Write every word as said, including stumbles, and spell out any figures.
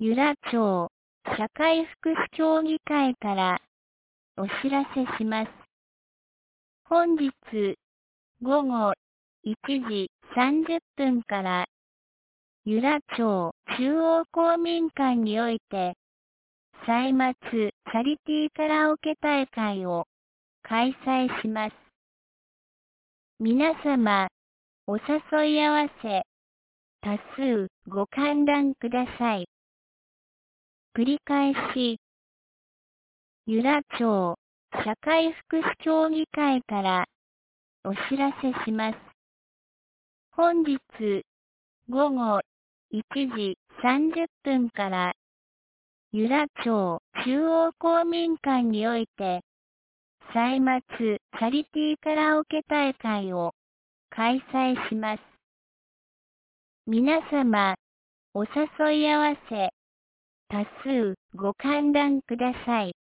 由良町社会福祉協議会からお知らせします。本日午後いちじさんじゅっぷんから由良町中央公民館において歳末チャリティーカラオケ大会を開催します。皆様お誘い合わせ多数ご観覧ください。繰り返し、由良町社会福祉協議会からお知らせします。本日午後いちじさんじゅっぷんから由良町中央公民館において歳末チャリティーカラオケ大会を開催します。皆様お誘い合わせ多数ご観覧ください。